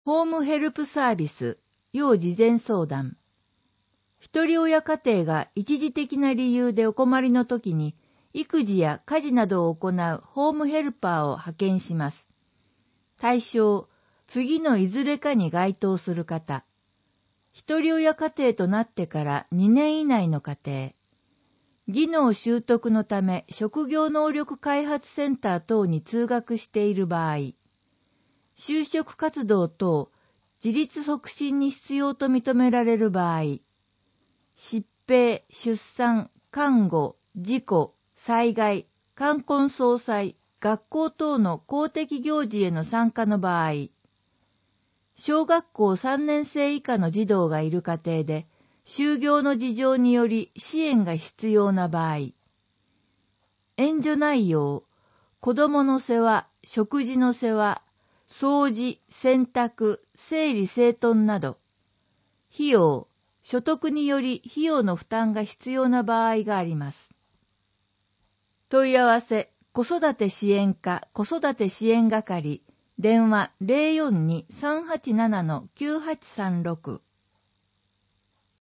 ホームヘルプサービス、要事前相談。一人親家庭が一時的な理由でお困りの時に、育児や家事などを行うホームヘルパーを派遣します。対象、次のいずれかに該当する方。一人親家庭となってから2年以内の家庭。技能習得のため職業能力開発センター等に通学している場合。就職活動等、自立促進に必要と認められる場合、疾病、出産、看護、事故、災害、冠婚葬祭、学校等の公的行事への参加の場合、小学校3年生以下の児童がいる家庭で、就業の事情により支援が必要な場合、援助内容、子供の世話、食事の世話、掃除、洗濯、整理整頓など、費用、所得により費用の負担が必要な場合があります。問い合わせ、子育て支援課子育て支援係、電話 042-387-9836